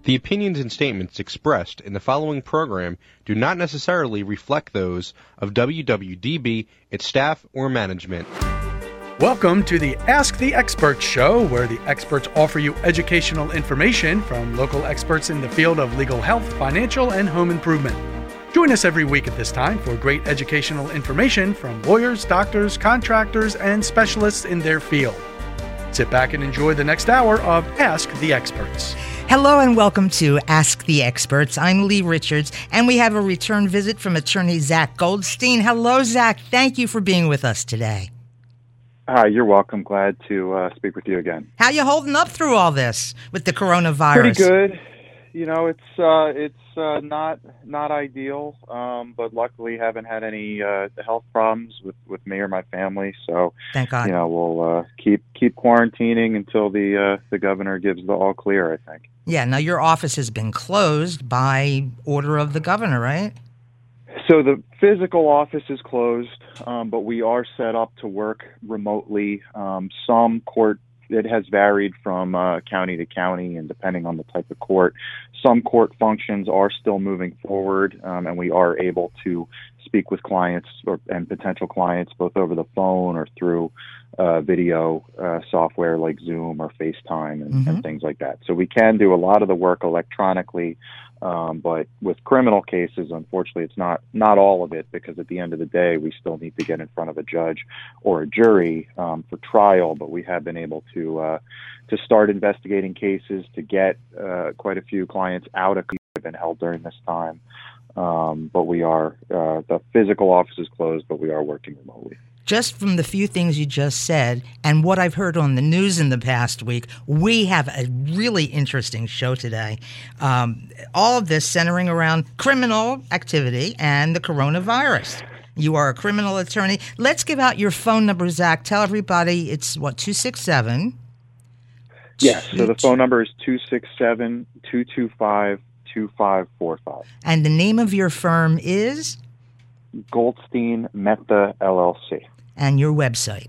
The opinions and statements expressed in the following program do not necessarily reflect those of WWDB, its staff, or management. Welcome to the Ask the Experts show, where the experts offer you educational information from local experts in the field of legal health, financial, and home improvement. Join us every week at this time for great educational information from lawyers, doctors, contractors, and specialists in their field. Sit back and enjoy the next hour of Ask the Experts. Hello and welcome to Ask the Experts. I'm Lee Richards, and we have a return visit from attorney Zach Goldstein. Hello, Zach. Thank you for being with us today. Hi, you're welcome. Glad to speak with you again. How you holding up through all this with the coronavirus? Pretty good. You know, it's not ideal, but luckily haven't had any health problems with me or my family. So thank God. You know, we'll keep quarantining until the governor gives the all clear, I think. Yeah. Now your office has been closed by order of the governor, right? So the physical office is closed, but we are set up to work remotely. It has varied from county to county and depending on the type of court. Some court functions are still moving forward, and we are able to speak with clients and potential clients both over the phone or through video software like Zoom or FaceTime and things like that. So we can do a lot of the work electronically, but with criminal cases, unfortunately, it's not all of it, because at the end of the day, we still need to get in front of a judge or a jury for trial. But we have been able to start investigating cases, to get quite a few clients out of custody have been held during this time. But we are the physical office is closed, but we are working remotely. Just from the few things you just said and what I've heard on the news in the past week, we have a really interesting show today. All of this centering around criminal activity and the coronavirus. You are a criminal attorney. Let's give out your phone number, Zach. Tell everybody it's, 267? Yes, so the phone number is 267-225-2545. And the name of your firm is? Goldstein Mehta LLC. And your website?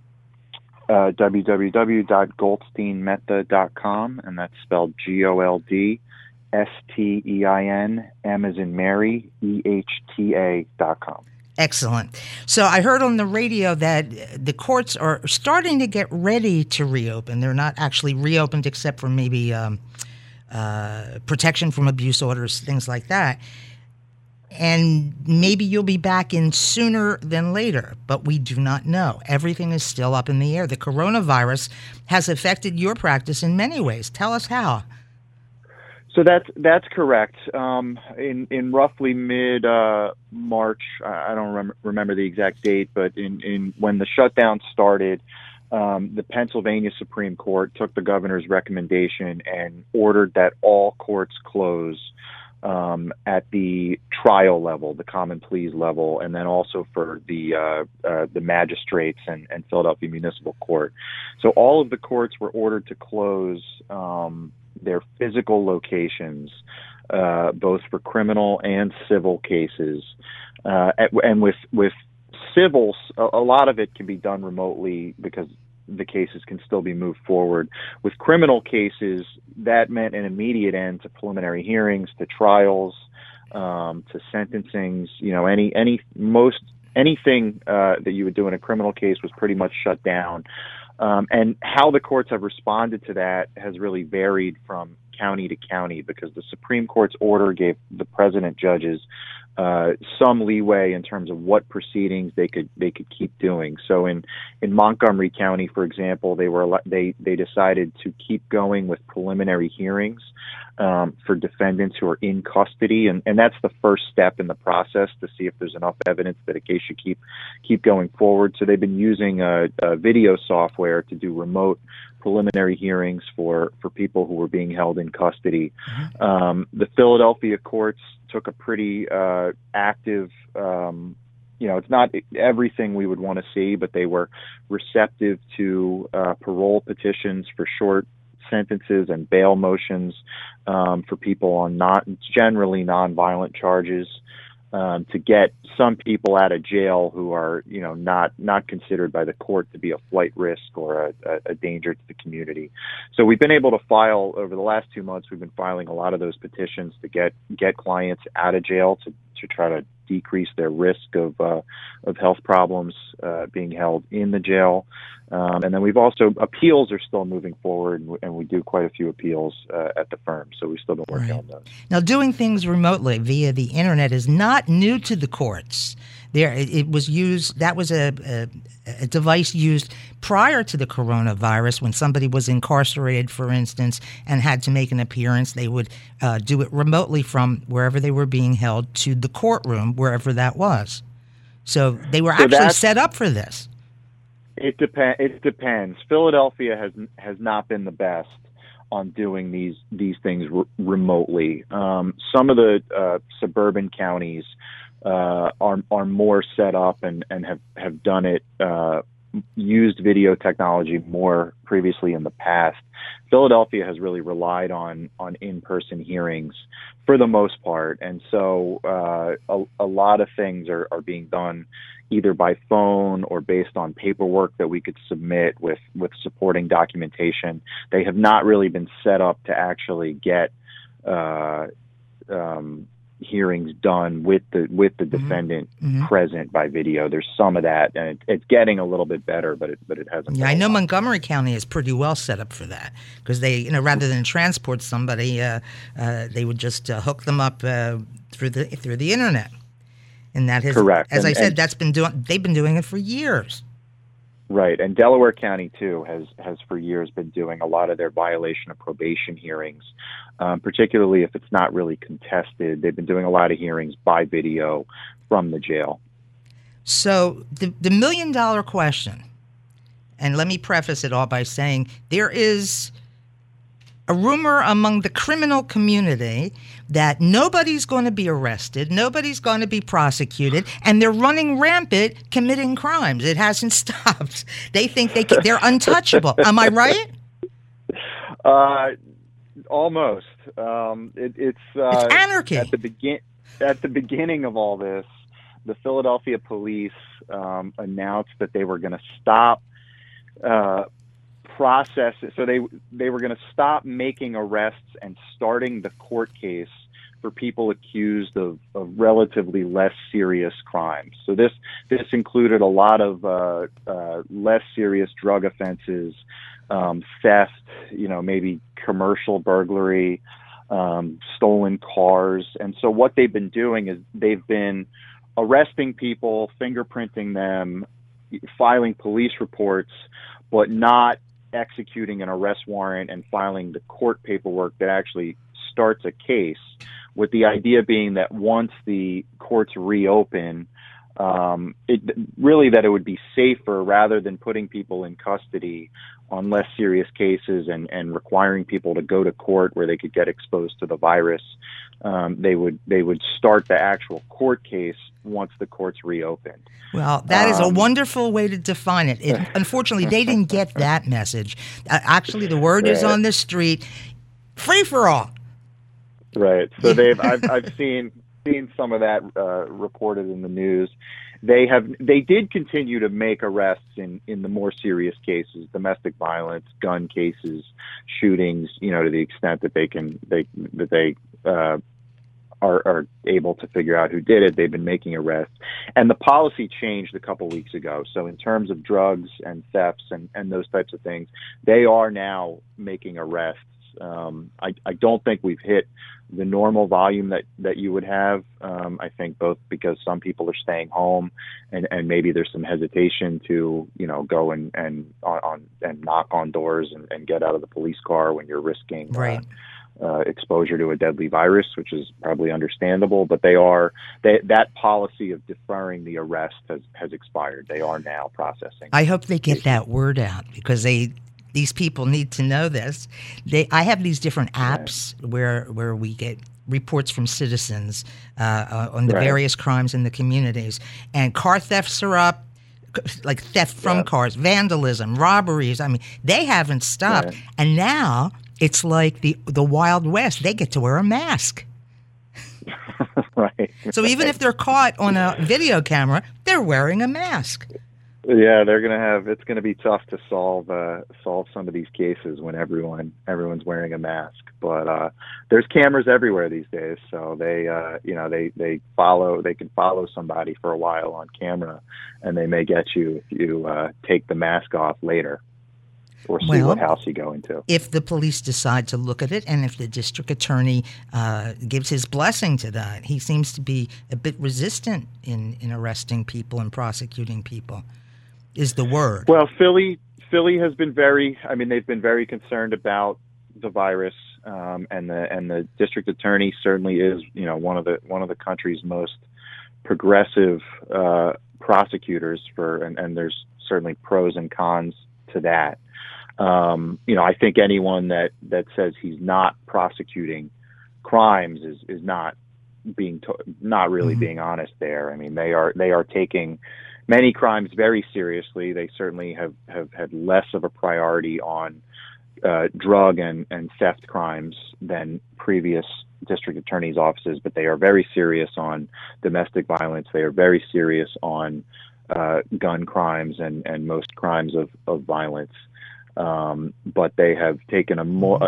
www.goldsteinmehta.com, and that's spelled GOLDSTEIN, M as in Mary, EHTA.com. Excellent. So I heard on the radio that the courts are starting to get ready to reopen. They're not actually reopened except for maybe protection from abuse orders, things like that. And maybe you'll be back in sooner than later, but we do not know. Everything is still up in the air. The coronavirus has affected your practice in many ways. Tell us how. So that's correct. In roughly mid March, I don't remember the exact date, but in when the shutdown started, the Pennsylvania Supreme Court took the governor's recommendation and ordered that all courts close at the trial level, the common pleas level, and then also for the magistrates and Philadelphia Municipal Court. So all of the courts were ordered to close their physical locations, both for criminal and civil cases. And with civils, a lot of it can be done remotely because the cases can still be moved forward. With criminal cases, that meant an immediate end to preliminary hearings, to trials, to sentencings. You know, anything that you would do in a criminal case was pretty much shut down. And how the courts have responded to that has really varied from county to county, because the Supreme Court's order gave the president judges some leeway in terms of what proceedings they could keep doing. So in Montgomery County, for example, they decided to keep going with preliminary hearings for defendants who are in custody, and that's the first step in the process to see if there's enough evidence that a case should keep going forward. So they've been using a video software to do remote preliminary hearings for people who were being held in custody. The Philadelphia courts took a pretty active, it's not everything we would want to see, but they were receptive to parole petitions for short sentences and bail motions for people on generally nonviolent charges. to get some people out of jail who are, not considered by the court to be a flight risk or a danger to the community. So we've been able to file over the last 2 months. We've been filing a lot of those petitions to get clients out of jail to try to decrease their risk of health problems being held in the jail. And then we've also, appeals are still moving forward, and we do quite a few appeals at the firm. So we've still been working on those. Now, doing things remotely via the internet is not new to the courts. It was used. That was a device used prior to the coronavirus when somebody was incarcerated, for instance, and had to make an appearance. They would do it remotely from wherever they were being held to the courtroom, wherever that was. So they were actually set up for this. It depends. Philadelphia has not been the best on doing these things remotely. Some of the suburban counties are more set up and have done it, used video technology more previously in the past. Philadelphia has really relied on in-person hearings for the most part, and so a lot of things are being done either by phone or based on paperwork that we could submit with supporting documentation. They have not really been set up to actually get hearings done with the defendant present by video. There's some of that, and it's getting a little bit better, but it hasn't. Yeah, I know Montgomery County is pretty well set up for that, because they, rather than transport somebody, they would just hook them up through the internet. And that is correct. As I said, they've been doing it for years. Right, and Delaware County too has for years been doing a lot of their violation of probation hearings, particularly if it's not really contested. They've been doing a lot of hearings by video from the jail. So the $1 million question, and let me preface it all by saying there is a rumor among the criminal community that nobody's going to be arrested, nobody's going to be prosecuted, and they're running rampant committing crimes. It hasn't stopped. They think they're untouchable. Am I right? Almost. It's anarchy. At the beginning of all this, the Philadelphia police announced that they were going to stop process. So they were going to stop making arrests and starting the court case for people accused of relatively less serious crimes. So this included a lot of less serious drug offenses, theft, maybe commercial burglary, stolen cars. And so what they've been doing is they've been arresting people, fingerprinting them, filing police reports, but not executing an arrest warrant and filing the court paperwork that actually starts a case, with the idea being that once the courts reopen, that it would be safer, rather than putting people in custody on less serious cases and requiring people to go to court where they could get exposed to the virus. They would start the actual court case once the courts reopened. Well, that is a wonderful way to define it. Unfortunately, they didn't get that message. Actually, the word is on the street: free for all. Right. So I've seen some of that reported in the news. They did continue to make arrests in the more serious cases, domestic violence, gun cases, shootings, to the extent that they are able to figure out who did it. They've been making arrests, and the policy changed a couple weeks ago. So in terms of drugs and thefts and those types of things, they are now making arrests. I don't think we've hit the normal volume that you would have. I think both because some people are staying home and maybe there's some hesitation to, go and knock on doors and get out of the police car when you're risking exposure to a deadly virus, which is probably understandable. But that policy of deferring the arrest has expired. They are now processing. I hope they get that word out, because these people need to know this. I have these different apps where we get reports from citizens on the various crimes in the communities. And car thefts are up, like theft from cars, vandalism, robberies. I mean, they haven't stopped. Right. And now it's like the Wild West. They get to wear a mask. Right. So even if they're caught on a video camera, they're wearing a mask. Yeah, it's going to be tough to solve some of these cases when everyone's wearing a mask. But there's cameras everywhere these days, so they can follow somebody for a while on camera, and they may get you if you take the mask off later, or see what house you go into. If the police decide to look at it, and if the district attorney gives his blessing to that, he seems to be a bit resistant in arresting people and prosecuting people. Is the word. Well, Philly has been they've been very concerned about the virus, and the district attorney certainly is, one of the country's most progressive prosecutors and there's certainly pros and cons to that. I think anyone that says he's not prosecuting crimes is not really being honest there. I mean, they are taking many crimes very seriously. They certainly have had less of a priority on drug and theft crimes than previous district attorneys' offices, but they are very serious on domestic violence. They are very serious on gun crimes and most crimes of violence. But they have taken a more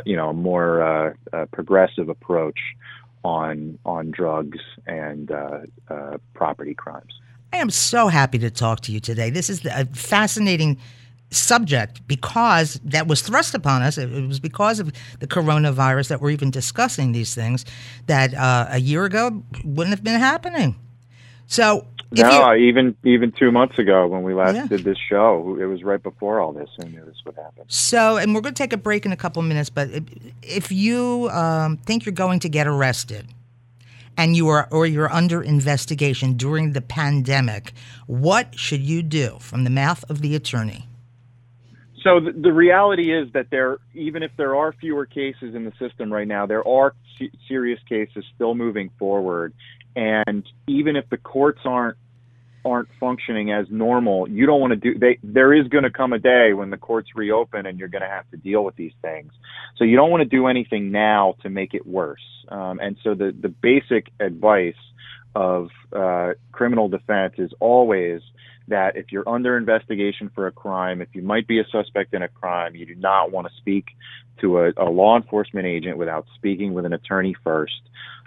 progressive approach on drugs and property crimes. I am so happy to talk to you today. This is a fascinating subject because that was thrust upon us. It was because of the coronavirus that we're even discussing these things that a year ago wouldn't have been happening. So even 2 months ago when we last did this show, it was right before all this, and knew this would happen. So, and we're going to take a break in a couple of minutes, but if you think you're going to get arrested, and you're under investigation during the pandemic, what should you do from the mouth of the attorney? So the reality is that even if there are fewer cases in the system right now, there are serious cases still moving forward. And even if the courts aren't functioning as normal, you don't want to there is going to come a day when the courts reopen and you're going to have to deal with these things. So you don't want to do anything now to make it worse. And so the basic advice of criminal defense is always that if you're under investigation for a crime, if you might be a suspect in a crime, you do not want to speak to a law enforcement agent without speaking with an attorney first.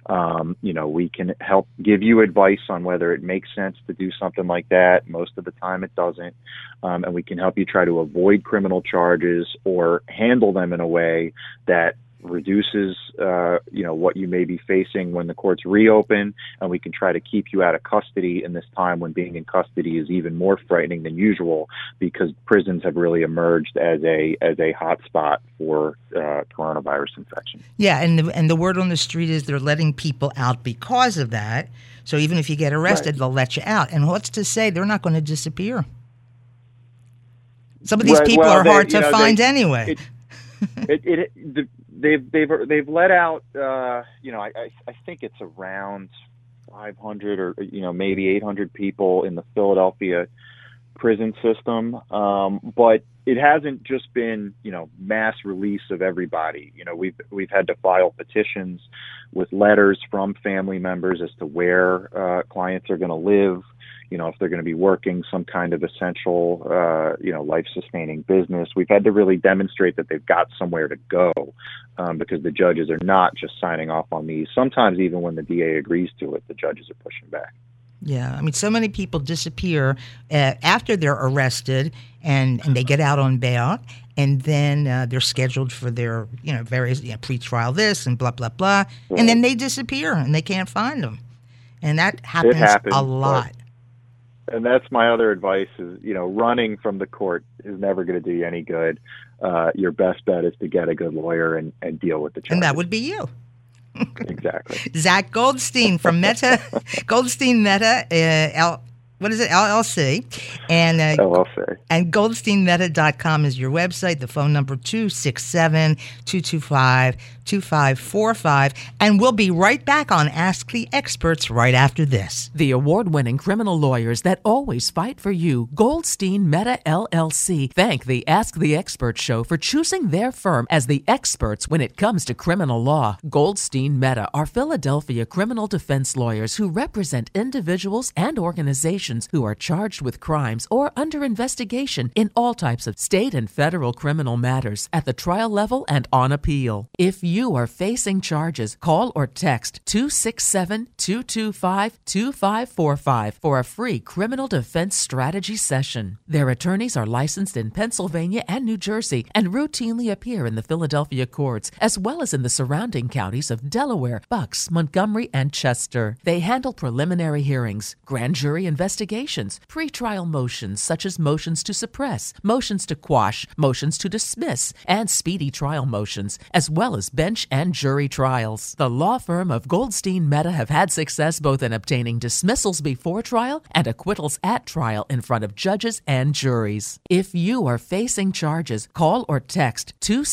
We can help give you advice on whether it makes sense to do something like that. Most of the time it doesn't. And we can help you try to avoid criminal charges or handle them in a way that reduces, what you may be facing when the courts reopen. And we can try to keep you out of custody in this time when being in custody is even more frightening than usual, because prisons have really emerged as a hot spot for coronavirus infection. Yeah, and the word on the street is they're letting people out because of that. So even if you get arrested, They'll let you out. And what's to say they're not going to disappear? Some of these people are hard to find anyway. They've let out, I think it's around 500 or, maybe 800 people in the Philadelphia prison system. But it hasn't just been, mass release of everybody. We've had to file petitions with letters from family members as to where clients are going to live, if they're going to be working some kind of essential, life-sustaining business. We've had to really demonstrate that they've got somewhere to go, because the judges are not just signing off on these. Sometimes even when the DA agrees to it, the judges are pushing back. Yeah, I mean, so many people disappear after they're arrested and they get out on bail, and then they're scheduled for their, various pretrial this and blah, blah, blah, right. And then they disappear and they can't find them. And that happens a lot. And that's my other advice is, running from the court is never going to do you any good. Your best bet is to get a good lawyer and deal with the charges. And that would be you. Exactly. Zach Goldstein from Meta, Goldstein Meta, LLC. And LLC. And GoldsteinMeta.com is your website. The phone number 267-225-2727. 2545. And we'll be right back on Ask the Experts right after this. The award-winning criminal lawyers that always fight for you, Goldstein Meta LLC, thank the Ask the Experts show for choosing their firm as the experts when it comes to criminal law. Goldstein Meta are Philadelphia criminal defense lawyers who represent individuals and organizations who are charged with crimes or under investigation in all types of state and federal criminal matters at the trial level and on appeal. If you are facing charges, call or text 267-225-2545 for a free criminal defense strategy session. Their attorneys are licensed in Pennsylvania and New Jersey and routinely appear in the Philadelphia courts, as well as in the surrounding counties of Delaware, Bucks, Montgomery, and Chester. They handle preliminary hearings, grand jury investigations, pretrial motions such as motions to suppress, motions to quash, motions to dismiss, and speedy trial motions, as well as bench and jury trials. The law firm of Goldstein Meta have had success both in obtaining dismissals before trial and acquittals at trial in front of judges and juries. If you are facing charges, call or text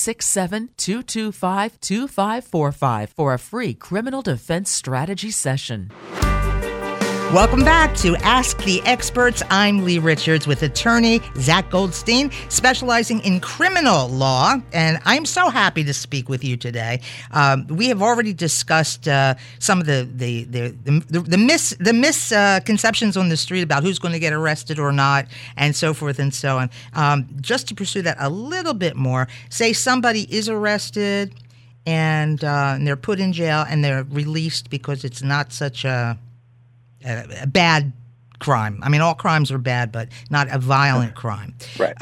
267-225-2545 for a free criminal defense strategy session. Welcome back to Ask the Experts. I'm Lee Richards with attorney Zach Goldstein, specializing in criminal law, and I'm so happy to speak with you today. We have already discussed some of the misconceptions on the street about who's going to get arrested or not, and so forth and so on. Just to pursue that a little bit more, say somebody is arrested and they're put in jail and they're released because it's not such a bad crime. I mean, all crimes are bad, but not a violent crime. Right.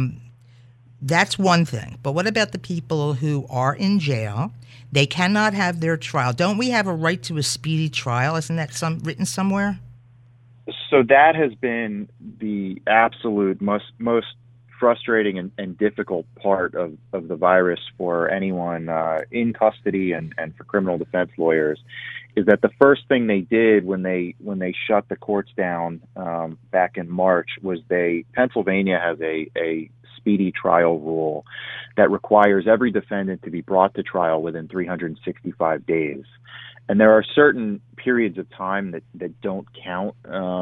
That's one thing. But what about the people who are in jail? They cannot have their trial. Don't we have a right to a speedy trial? Isn't that written somewhere? So that has been the absolute most frustrating and difficult part of the virus for anyone in custody and for criminal defense lawyers, is that the first thing they did when they shut the courts down back in March was Pennsylvania has a speedy trial rule that requires every defendant to be brought to trial within 365 days. And there are certain periods of time that don't count.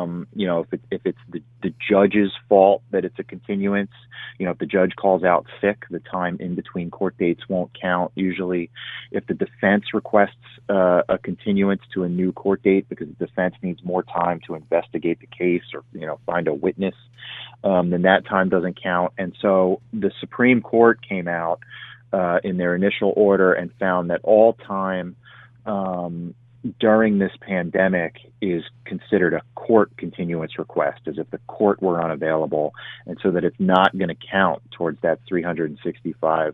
If it's the judge's fault that it's a continuance, if the judge calls out sick, the time in between court dates won't count usually. If the defense requests a continuance to a new court date because the defense needs more time to investigate the case or find a witness, then that time doesn't count. And so the Supreme Court came out in their initial order and found that all time during this pandemic is considered a court continuance request, as if the court were unavailable, and so that it's not going to count towards that 365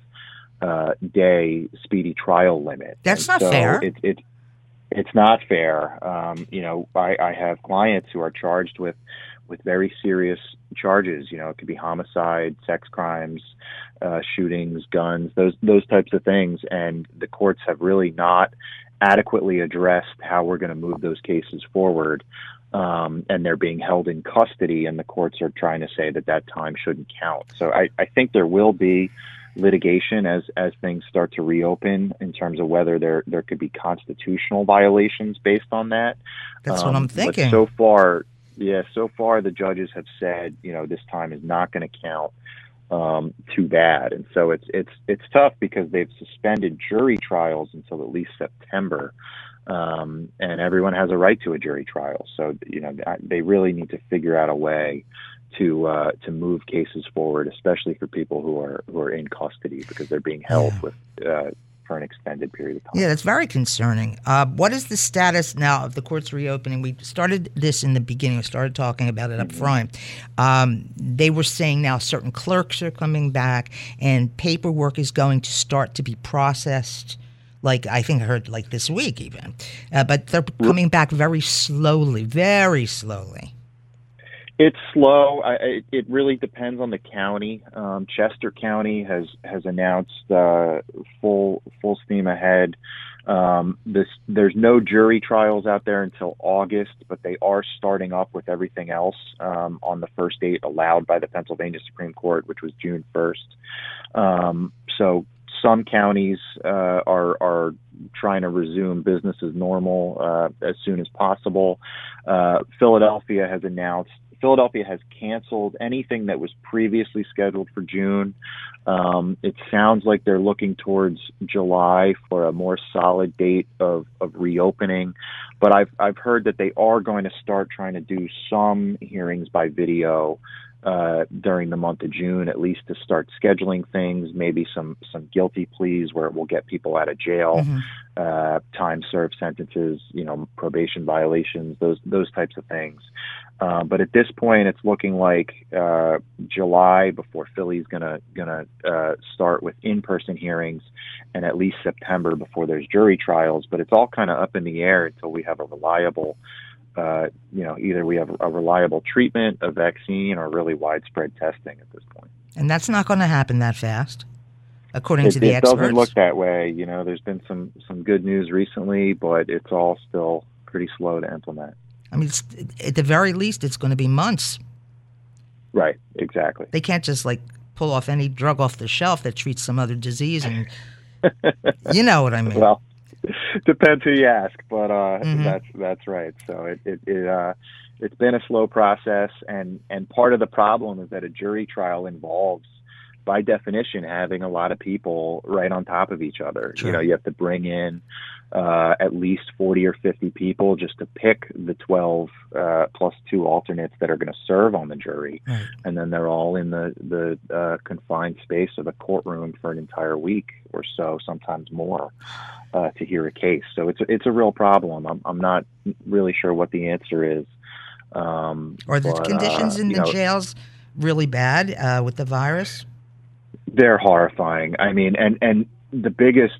day speedy trial limit. That's not fair. It's not fair. I have clients who are charged with very serious charges. It could be homicide, sex crimes, shootings, guns, those types of things, and the courts have really not adequately addressed how we're going to move those cases forward, and they're being held in custody, and the courts are trying to say that time shouldn't count. So I think there will be litigation as things start to reopen in terms of whether there could be constitutional violations based on that. That's what I'm thinking. But so far the judges have said, this time is not going to count too bad. And so it's tough because they've suspended jury trials until at least September. And everyone has a right to a jury trial. So, they really need to figure out a way to move cases forward, especially for people who are in custody because they're being held with for an extended period of time. Yeah, that's very concerning. What is the status now of the courts reopening? We started this in the beginning. We started talking about it up front. They were saying now certain clerks are coming back and paperwork is going to start to be processed. Like I think I heard like this week even. But they're coming back very slowly, very slowly. It's slow. It really depends on the county. Chester County has announced full steam ahead. There's no jury trials out there until August, but they are starting up with everything else on the first date allowed by the Pennsylvania Supreme Court, which was June 1st. So Some counties are trying to resume business as normal as soon as possible. Philadelphia has canceled anything that was previously scheduled for June. It sounds like they're looking towards July for a more solid date of reopening. But I've heard that they are going to start trying to do some hearings by video during the month of June, at least to start scheduling things, maybe some guilty pleas where it will get people out of jail, time served sentences, probation violations, those types of things. But at this point, it's looking like July before Philly's gonna start with in-person hearings, and at least September before there's jury trials. But it's all kind of up in the air until we have a reliable, either we have a reliable treatment, a vaccine, or really widespread testing at this point. And that's not going to happen that fast, according to the experts. It doesn't look that way. There's been some good news recently, but it's all still pretty slow to implement. I mean, at the very least, it's going to be months. Right, exactly. They can't just pull off any drug off the shelf that treats some other disease, and you know what I mean. Well, depends who you ask, but that's right. So it's been a slow process, and part of the problem is that a jury trial involves, by definition, having a lot of people right on top of each other. Sure. You have to bring in at least 40 or 50 people just to pick the 12 plus 2 alternates that are going to serve on the jury. Right. And then they're all in the confined space of a courtroom for an entire week or so, sometimes more, to hear a case. So it's a real problem. I'm not really sure what the answer is. Are the conditions in the jails really bad with the virus? They're horrifying. I mean, and the biggest,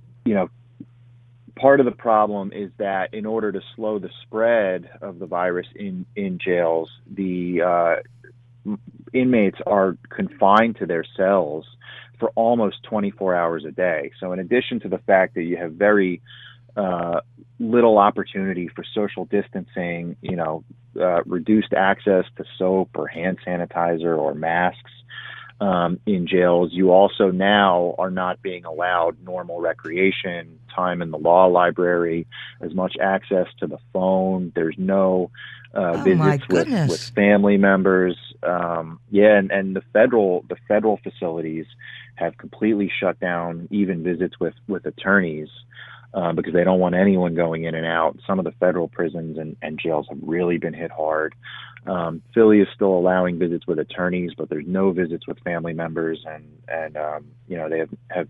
part of the problem is that in order to slow the spread of the virus in jails, the inmates are confined to their cells for almost 24 hours a day. So in addition to the fact that you have very little opportunity for social distancing, reduced access to soap or hand sanitizer or masks, in jails, you also now are not being allowed normal recreation, time in the law library, as much access to the phone. There's no visits with family members. And the federal facilities have completely shut down even visits with attorneys because they don't want anyone going in and out. Some of the federal prisons and jails have really been hit hard. Philly is still allowing visits with attorneys, but there's no visits with family members, and they have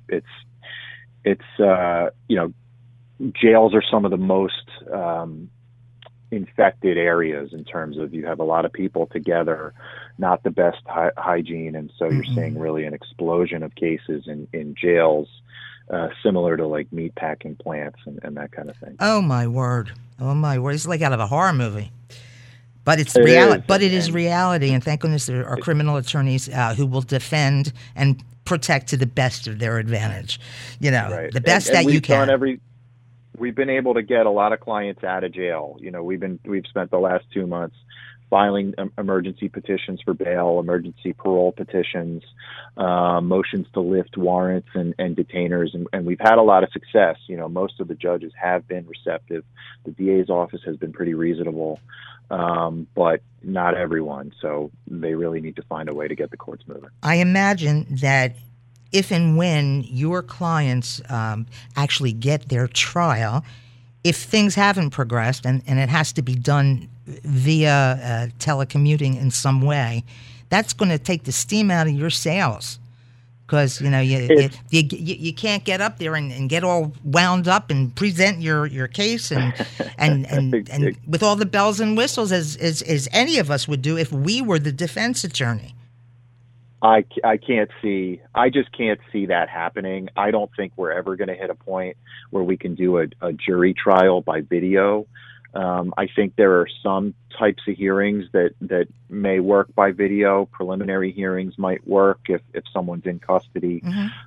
jails are some of the most infected areas in terms of you have a lot of people together, not the best hygiene, and so you're seeing really an explosion of cases in jails, similar to like meatpacking plants and that kind of thing. Oh my word! It's like out of a horror movie. But it's reality. But it is reality, and thank goodness there are criminal attorneys who will defend and protect to the best of their advantage. Right. The best that you can. We've been able to get a lot of clients out of jail. We've spent the last 2 months filing emergency petitions for bail, emergency parole petitions, motions to lift warrants and detainers, and we've had a lot of success. Most of the judges have been receptive. The DA's office has been pretty reasonable. But not everyone, so they really need to find a way to get the courts moving. I imagine that if and when your clients actually get their trial, if things haven't progressed and it has to be done via telecommuting in some way, that's going to take the steam out of your sales. Because you can't get up there and get all wound up and present your case and with all the bells and whistles as any of us would do if we were the defense attorney. I just can't see that happening. I don't think we're ever going to hit a point where we can do a jury trial by video. I think there are some types of hearings that may work by video. Preliminary hearings might work if someone's in custody.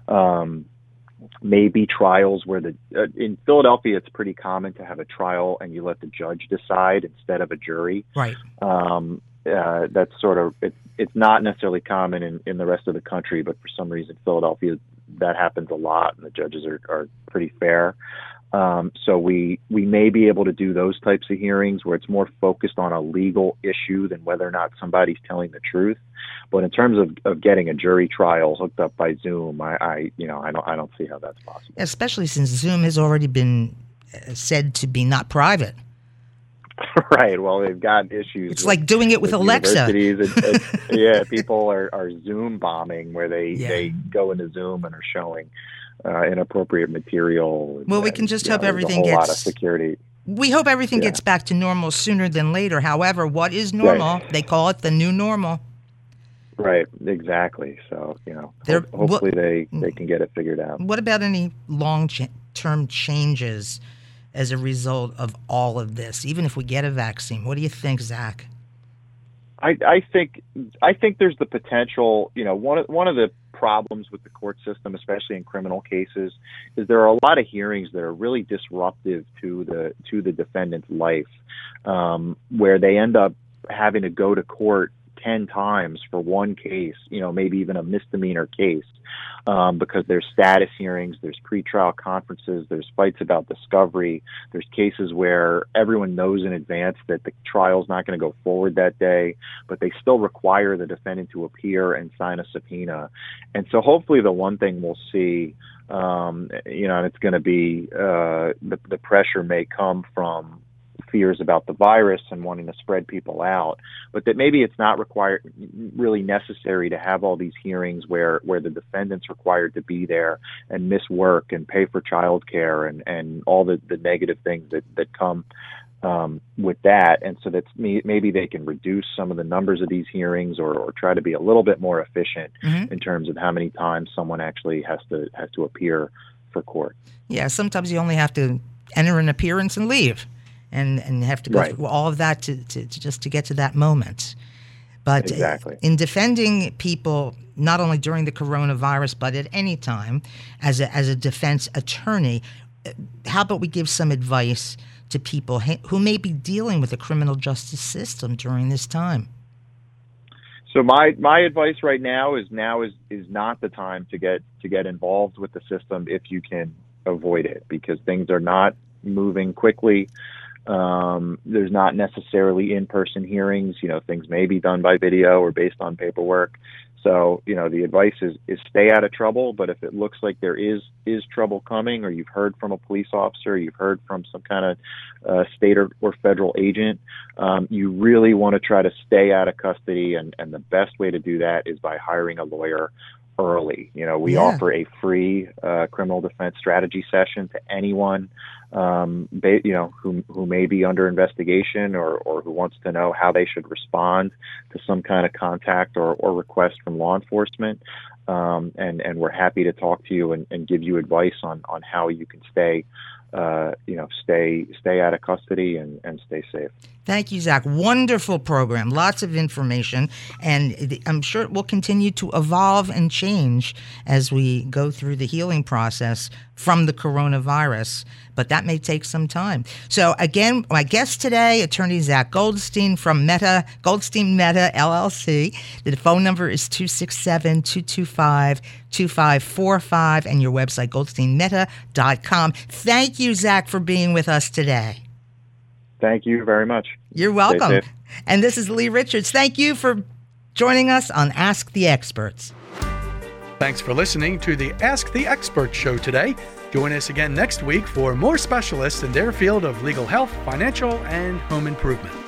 Maybe trials where in Philadelphia, it's pretty common to have a trial and you let the judge decide instead of a jury. Right. That's sort of, it's not necessarily common in the rest of the country, but for some reason Philadelphia that happens a lot, and the judges are pretty fair. So we may be able to do those types of hearings where it's more focused on a legal issue than whether or not somebody's telling the truth. But in terms of getting a jury trial hooked up by Zoom, I don't see how that's possible. Especially since Zoom has already been said to be not private. Right. Well, they've got issues. It's like doing it with Alexa. Yeah, people are Zoom bombing where they go into Zoom and are showing inappropriate material. Well, we can just hope everything gets. A lot of security. We hope everything gets back to normal sooner than later. However, what is normal? Right. They call it the new normal. Right. Exactly. So hopefully they can get it figured out. What about any long-term changes as a result of all of this, even if we get a vaccine? What do you think, Zach? I think there's the potential. One of the problems with the court system, especially in criminal cases, is there are a lot of hearings that are really disruptive to the defendant's life, where they end up having to go to court 10 times for one case, maybe even a misdemeanor case, because there's status hearings, there's pretrial conferences, there's fights about discovery, there's cases where everyone knows in advance that the trial's not going to go forward that day, but they still require the defendant to appear and sign a subpoena. And so hopefully the one thing we'll see, and it's going to be the pressure may come from fears about the virus and wanting to spread people out, but that maybe it's not really necessary to have all these hearings where the defendant's required to be there and miss work and pay for childcare and all the negative things that come with that. And so that's maybe they can reduce some of the numbers of these hearings or try to be a little bit more efficient in terms of how many times someone actually has to appear for court. Yeah, sometimes you only have to enter an appearance and leave. And have to go through all of that to just to get to that moment. But exactly. In defending people, not only during the coronavirus, but at any time, as a defense attorney, how about we give some advice to people who may be dealing with the criminal justice system during this time? So my advice right now is not the time to get involved with the system if you can avoid it, because things are not moving quickly. There's not necessarily in-person hearings. Things may be done by video or based on paperwork. So, the advice is stay out of trouble. But if it looks like there is trouble coming, or you've heard from a police officer, you've heard from some kind of state or federal agent, you really want to try to stay out of custody. And the best way to do that is by hiring a lawyer early. We offer a free criminal defense strategy session to anyone who may be under investigation or who wants to know how they should respond to some kind of contact or request from law enforcement. And we're happy to talk to you and give you advice on how you can stay out of custody and stay safe. Thank you, Zach. Wonderful program. Lots of information. And I'm sure it will continue to evolve and change as we go through the healing process from the coronavirus. But that may take some time. So again, my guest today, attorney Zach Goldstein from Goldstein Meta, LLC. The phone number is 267-225-2545 and your website, goldsteinmeta.com. Thank you, Zach, for being with us today. Thank you very much. You're welcome. And this is Lee Richards. Thank you for joining us on Ask the Experts. Thanks for listening to the Ask the Experts show today. Join us again next week for more specialists in their field of legal health, financial, and home improvement.